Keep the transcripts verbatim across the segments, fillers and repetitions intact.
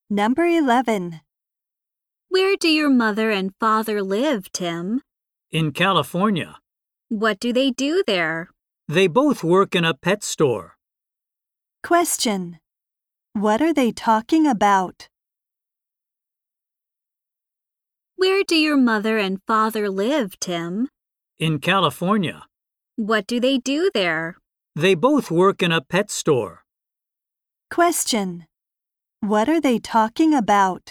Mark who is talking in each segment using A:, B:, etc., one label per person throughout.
A: Number eleven.
B: Where do your mother and father live, Tim?
C: In California.
B: What do they do there?
C: They both work in a pet store.
A: Question. What are they talking about?
B: Where do your mother and father live, Tim?
C: In California.
B: What do they do there?
C: They both work in a pet store.
A: Question. What are they talking about?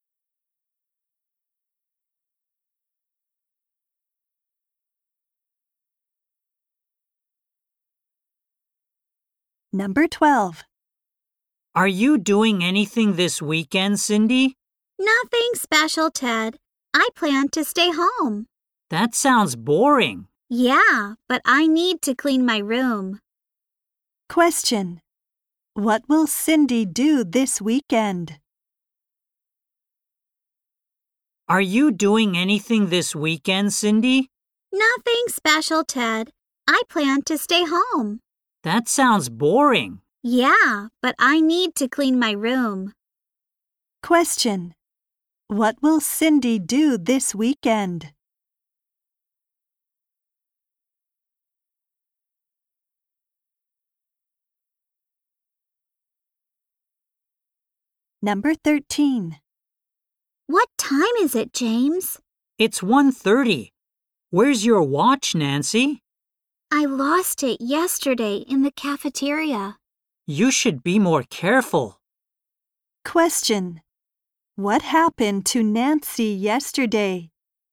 A: Number twelve.
C: Are you doing anything this weekend, Cindy?
B: Nothing special, Ted. I plan to stay home.
C: That sounds boring.
B: Yeah, but I need to clean my room.
A: Question. What will Cindy do this weekend?
C: Are you doing anything this weekend, Cindy?
B: Nothing special, Ted. I plan to stay home.
C: That sounds boring.
B: Yeah, but I need to clean my room.
A: Question. What will Cindy do this weekend? Number thirteen.
B: What time is it, James?
C: It's one thirty. Where's your watch, Nancy?
B: I lost it yesterday in the cafeteria.
C: You should be more careful.
A: Question. What happened to Nancy yesterday?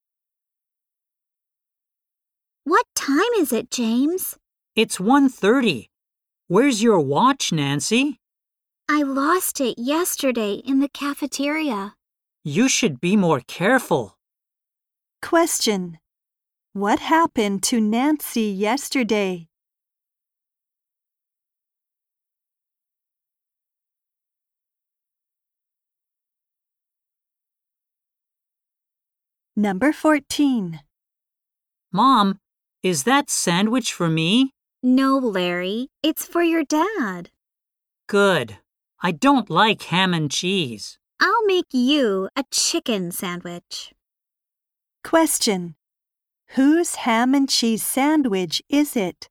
B: What time is it, James?
C: It's one thirty. Where's your watch, Nancy?
B: I lost it yesterday in the cafeteria.
C: You should be more careful.
A: Question. What happened to Nancy yesterday? Number fourteen.
C: Mom, is that sandwich for me?
B: No, Larry. It's for your dad.
C: Good. I don't like ham and cheese.
B: I'll make you a chicken sandwich.
A: Question. Whose ham and cheese sandwich is it?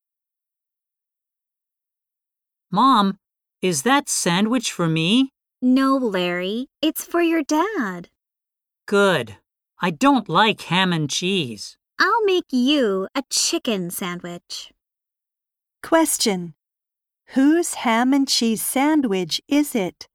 C: Mom, is that sandwich for me?
B: No, Larry. It's for your dad.
C: Good. I don't like ham and cheese.
B: I'll make you a chicken sandwich.
A: Question. Whose ham and cheese sandwich is it?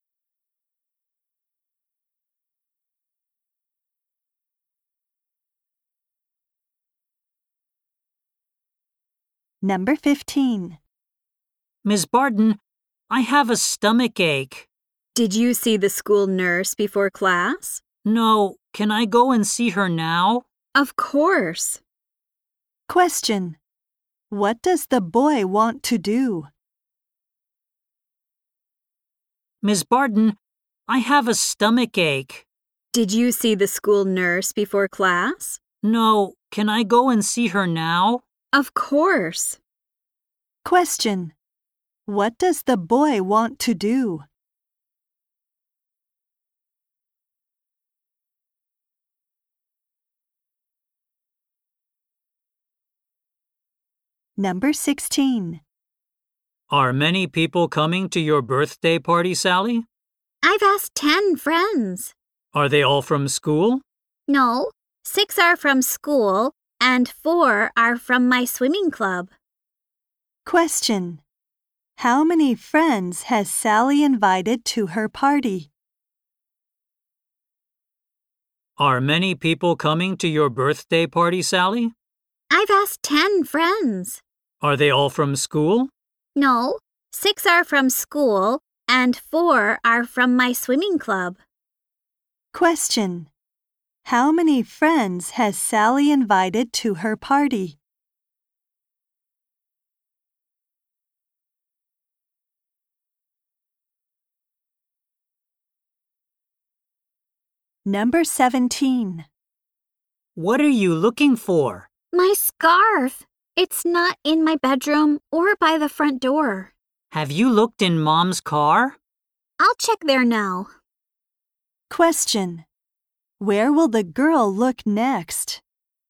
A: Number fifteen.
C: Miss Barton, I have a stomach ache.
B: Did you see the school nurse before class?
C: No, can I go and see her now?
B: Of course.
A: Question. What does the boy want to do?
C: Miss Barton, I have a stomach ache.
B: Did you see the school nurse before class?
C: No, can I go and see her now?
B: Of course.
A: Question. What does the boy want to do? Number sixteen.
C: Are many people coming to your birthday party, Sally?
B: I've asked ten friends.
C: Are they all from school?
B: No, six are from school and four are from my swimming club.
A: Question. How many friends has Sally invited to her party?
C: Are many people coming to your birthday party, Sally?
B: I've asked ten friends.
C: Are they all from school?
B: No, six are from school and four are from my swimming club.
A: Question. How many friends has Sally invited to her party? Number seventeen.
C: What are you looking for?
B: My scarf. It's not in my bedroom or by the front door.
C: Have you looked in Mom's car?
B: I'll check there now.
A: Question. Where will the girl look next?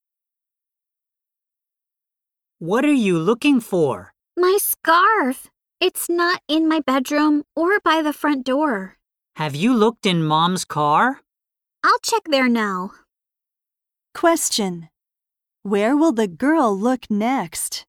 C: What are you looking for?
B: My scarf. It's not in my bedroom or by the front door.
C: Have you looked in Mom's car?
B: I'll check there now.
A: Question. Where will the girl look next?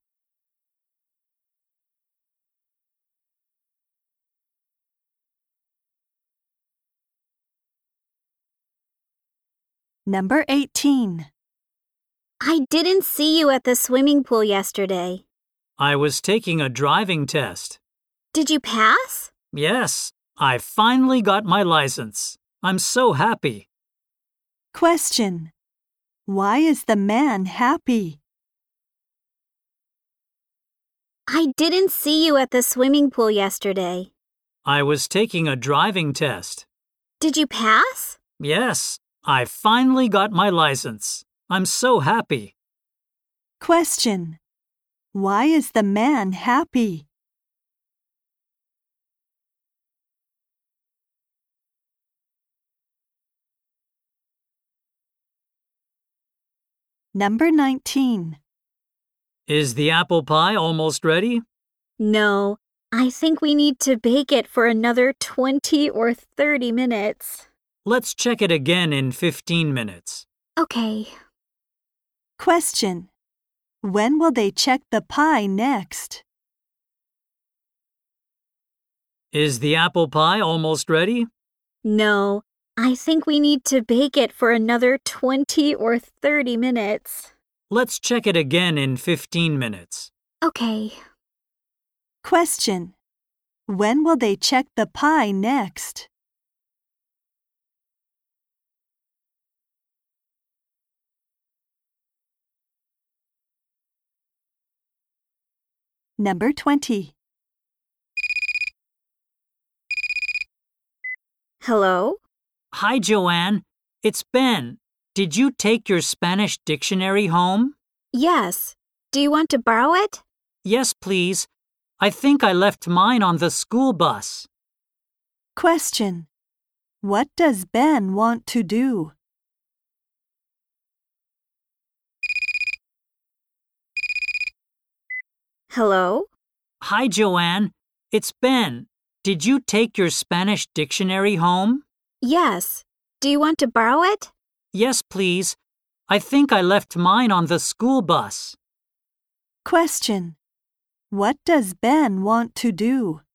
A: Number eighteen.
B: I didn't see you at the swimming pool yesterday.
C: I was taking a driving test.
B: Did you pass?
C: Yes, I finally got my license. I'm so happy.
A: Question. Why is the man happy?
B: I didn't see you at the swimming pool yesterday.
C: I was taking a driving test.
B: Did you pass?
C: Yes, I finally got my license. I'm so happy.
A: Question. Why is the man happy? Number nineteen.
C: Is the apple pie almost ready?
B: No, I think we need to bake it for another twenty or thirty minutes.
C: Let's check it again in fifteen minutes.
B: Okay.
A: Question. When will they check the pie next?
C: Is the apple pie almost ready?
B: No, I think we need to bake it for another twenty or thirty minutes.
C: Let's check it again in fifteen minutes.
B: Okay.
A: Question. When will they check the pie next? Number twenty.
B: Hello?
C: Hi, Joanne. It's Ben. Did you take your Spanish dictionary home?
B: Yes. Do you want to borrow it?
C: Yes, please. I think I left mine on the school bus.
A: Question. What does Ben want to do?
B: Hello?
C: Hi, Joanne. It's Ben. Did you take your Spanish dictionary home?
B: Yes. Do you want to borrow it?
C: Yes, please. I think I left mine on the school bus.
A: Question. What does Ben want to do?